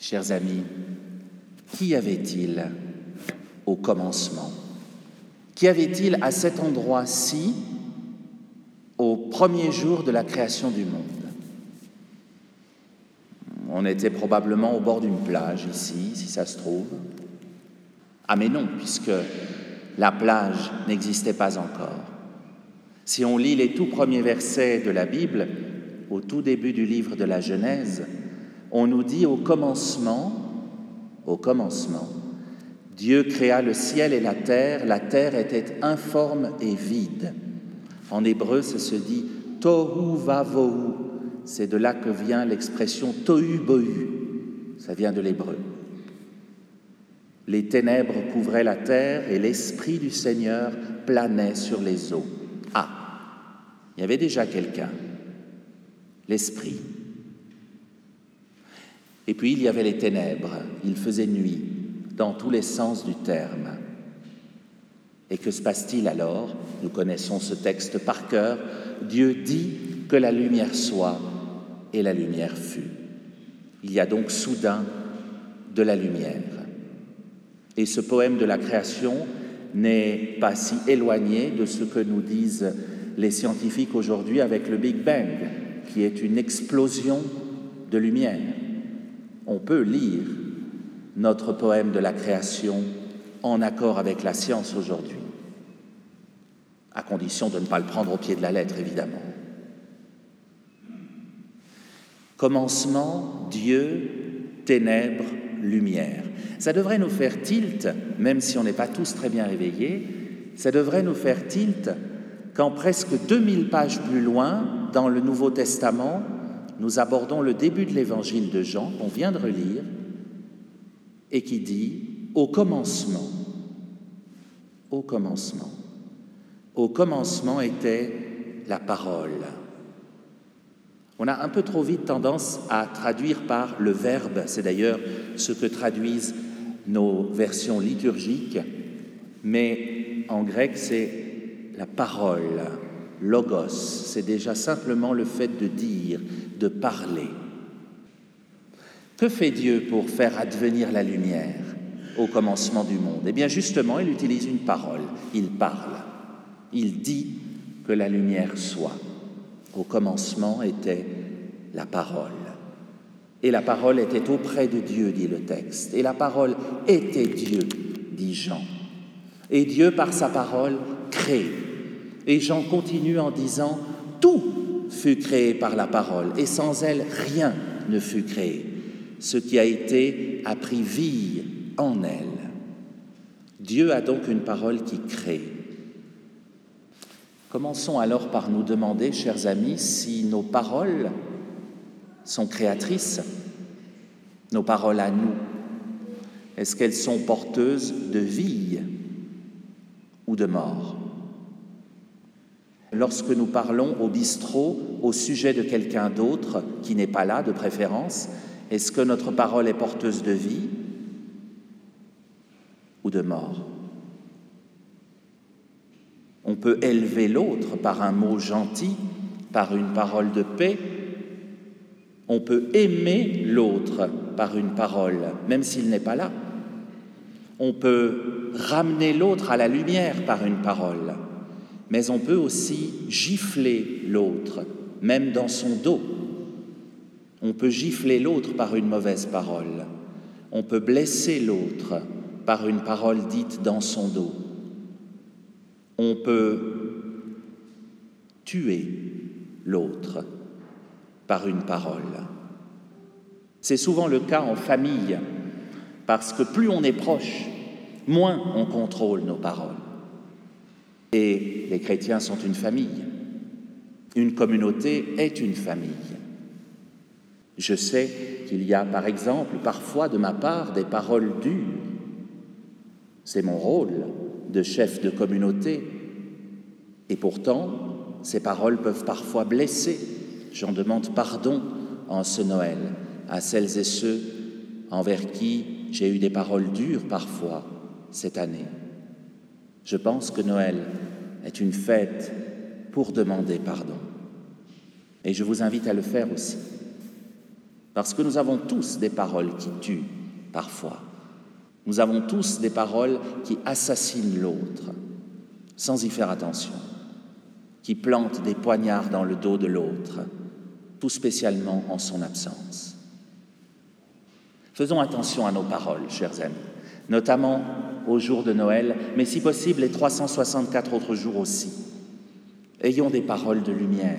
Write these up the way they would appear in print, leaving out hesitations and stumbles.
Chers amis, qu'y avait-il au commencement? Qu'y avait-il à cet endroit-ci au premier jour de la création du monde? On était probablement au bord d'une plage ici, si ça se trouve. Ah mais non, puisque la plage n'existait pas encore. Si on lit les tout premiers versets de la Bible, au tout début du livre de la Genèse, on nous dit au commencement, Dieu créa le ciel et la terre était informe et vide. En hébreu, ça se dit tohu vavohu. C'est de là que vient l'expression tohu bohu. Ça vient de l'hébreu. Les ténèbres couvraient la terre et l'Esprit du Seigneur planait sur les eaux. Ah, il y avait déjà quelqu'un, l'Esprit. Et puis il y avait les ténèbres, il faisait nuit, dans tous les sens du terme. Et que se passe-t-il alors? Nous connaissons ce texte par cœur. Dieu dit que la lumière soit, et la lumière fut. Il y a donc soudain de la lumière. Et ce poème de la création n'est pas si éloigné de ce que nous disent les scientifiques aujourd'hui avec le Big Bang, qui est une explosion de lumière. On peut lire notre poème de la création en accord avec la science aujourd'hui, à condition de ne pas le prendre au pied de la lettre, évidemment. Commencement, Dieu, ténèbres, lumière. Ça devrait nous faire tilt, même si on n'est pas tous très bien réveillés, ça devrait nous faire tilt quand presque 2000 pages plus loin, dans le Nouveau Testament, nous abordons le début de l'évangile de Jean, qu'on vient de relire, et qui dit « Au commencement était la parole ». On a un peu trop vite tendance à traduire par le verbe, c'est d'ailleurs ce que traduisent nos versions liturgiques, mais en grec c'est la parole, logos, c'est déjà simplement le fait de dire, de parler. Que fait Dieu pour faire advenir la lumière au commencement du monde? Eh bien justement, il utilise une parole, il parle, il dit que la lumière soit. Au commencement était la parole. Et la parole était auprès de Dieu, dit le texte. Et la parole était Dieu, dit Jean. Et Dieu, par sa parole, crée. Et Jean continue en disant « Tout fut créé par la parole, et sans elle, rien ne fut créé. Ce qui a été a pris vie en elle. » Dieu a donc une parole qui crée. Commençons alors par nous demander, chers amis, si nos paroles sont créatrices, nos paroles à nous. Est-ce qu'elles sont porteuses de vie ou de mort? Lorsque nous parlons au bistrot au sujet de quelqu'un d'autre qui n'est pas là, de préférence, est-ce que notre parole est porteuse de vie ou de mort? On peut élever l'autre par un mot gentil, par une parole de paix. On peut aimer l'autre par une parole, même s'il n'est pas là. On peut ramener l'autre à la lumière par une parole, mais on peut aussi gifler l'autre, même dans son dos. On peut gifler l'autre par une mauvaise parole. On peut blesser l'autre par une parole dite dans son dos. On peut tuer l'autre par une parole. C'est souvent le cas en famille, parce que plus on est proche, moins on contrôle nos paroles. Et les chrétiens sont une famille. Une communauté est une famille. Je sais qu'il y a, par exemple, parfois de ma part, des paroles dures. C'est mon rôle de chef de communauté. Et pourtant, ces paroles peuvent parfois blesser. J'en demande pardon en ce Noël à celles et ceux envers qui j'ai eu des paroles dures parfois cette année. Je pense que Noël est une fête pour demander pardon. Et je vous invite à le faire aussi. Parce que nous avons tous des paroles qui tuent, parfois. Nous avons tous des paroles qui assassinent l'autre, sans y faire attention, qui plantent des poignards dans le dos de l'autre, tout spécialement en son absence. Faisons attention à nos paroles, chers amis, notamment au jour de Noël, mais si possible les 364 autres jours aussi. Ayons des paroles de lumière.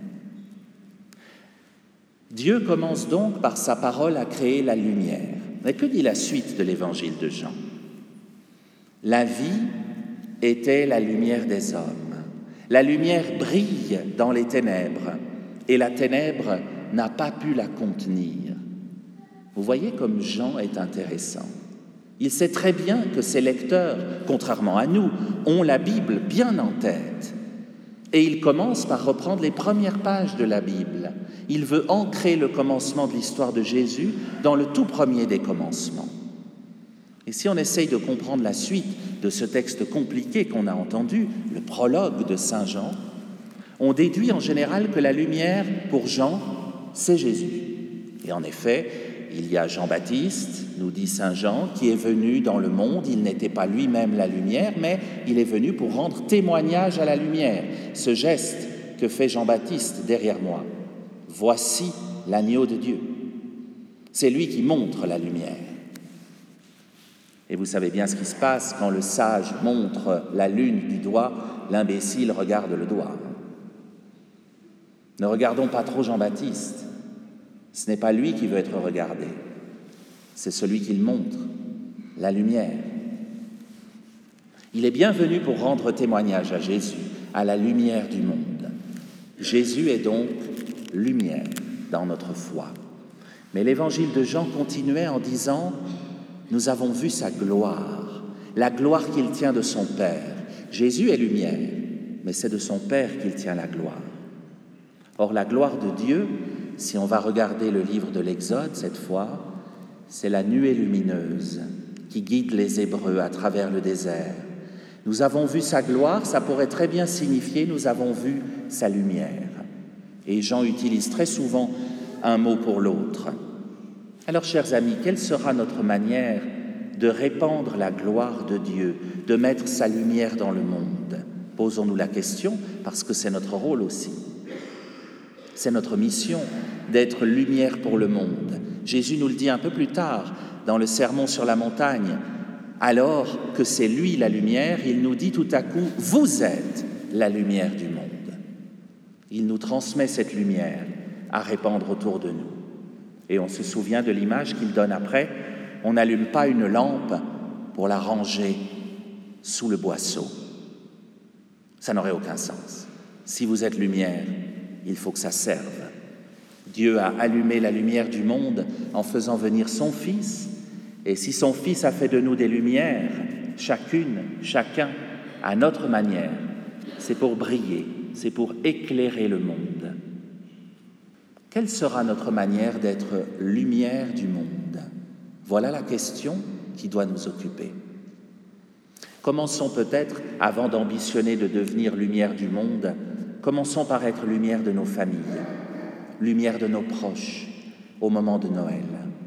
Dieu commence donc par sa parole à créer la lumière. Mais que dit la suite de l'évangile de Jean ? La vie était la lumière des hommes. La lumière brille dans les ténèbres, et la ténèbre n'a pas pu la contenir. Vous voyez comme Jean est intéressant. Il sait très bien que ses lecteurs, contrairement à nous, ont la Bible bien en tête. Et il commence par reprendre les premières pages de la Bible. Il veut ancrer le commencement de l'histoire de Jésus dans le tout premier des commencements. Et si on essaye de comprendre la suite de ce texte compliqué qu'on a entendu, le prologue de Saint Jean, on déduit en général que la lumière, pour Jean, c'est Jésus. Et en effet, il y a Jean-Baptiste, nous dit Saint Jean, qui est venu dans le monde. Il n'était pas lui-même la lumière, mais il est venu pour rendre témoignage à la lumière. Ce geste que fait Jean-Baptiste derrière moi, voici l'agneau de Dieu. C'est lui qui montre la lumière. Et vous savez bien ce qui se passe quand le sage montre la lune du doigt, l'imbécile regarde le doigt. Ne regardons pas trop Jean-Baptiste. Ce n'est pas lui qui veut être regardé, c'est celui qu'il montre, la lumière. Il est bien venu pour rendre témoignage à Jésus, à la lumière du monde. Jésus est donc lumière dans notre foi. Mais l'évangile de Jean continuait en disant « Nous avons vu sa gloire, la gloire qu'il tient de son Père. » Jésus est lumière, mais c'est de son Père qu'il tient la gloire. Or, la gloire de Dieu, si on va regarder le livre de l'Exode cette fois, c'est la nuée lumineuse qui guide les Hébreux à travers le désert. Nous avons vu sa gloire, ça pourrait très bien signifier nous avons vu sa lumière. Et Jean utilise très souvent un mot pour l'autre. Alors, chers amis, quelle sera notre manière de répandre la gloire de Dieu, de mettre sa lumière dans le monde ? Posons-nous la question, parce que c'est notre rôle aussi. C'est notre mission d'être lumière pour le monde. Jésus nous le dit un peu plus tard dans le Sermon sur la montagne. Alors que c'est lui la lumière, il nous dit tout à coup « Vous êtes la lumière du monde ». Il nous transmet cette lumière à répandre autour de nous. Et on se souvient de l'image qu'il donne après. On n'allume pas une lampe pour la ranger sous le boisseau. Ça n'aurait aucun sens. Si vous êtes lumière, il faut que ça serve. Dieu a allumé la lumière du monde en faisant venir son Fils. Et si son Fils a fait de nous des lumières, chacune, chacun, à notre manière, c'est pour briller, c'est pour éclairer le monde. Quelle sera notre manière d'être lumière du monde ? Voilà la question qui doit nous occuper. Commençons peut-être, avant d'ambitionner de devenir lumière du monde, commençons par être lumière de nos familles, lumière de nos proches au moment de Noël.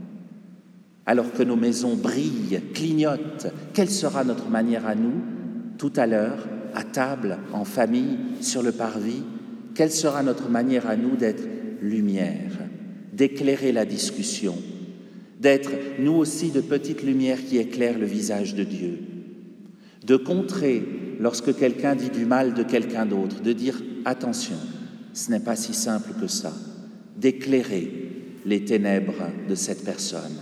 Alors que nos maisons brillent, clignotent, quelle sera notre manière à nous, tout à l'heure, à table, en famille, sur le parvis ? Quelle sera notre manière à nous d'être lumière, d'éclairer la discussion, d'être nous aussi de petites lumières qui éclairent le visage de Dieu, de contrer lorsque quelqu'un dit du mal de quelqu'un d'autre, de dire « attention, ce n'est pas si simple que ça », d'éclairer les ténèbres de cette personne.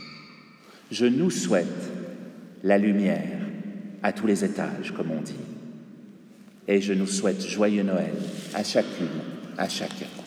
Je nous souhaite la lumière à tous les étages, comme on dit. Et je nous souhaite joyeux Noël à chacune, à chacun.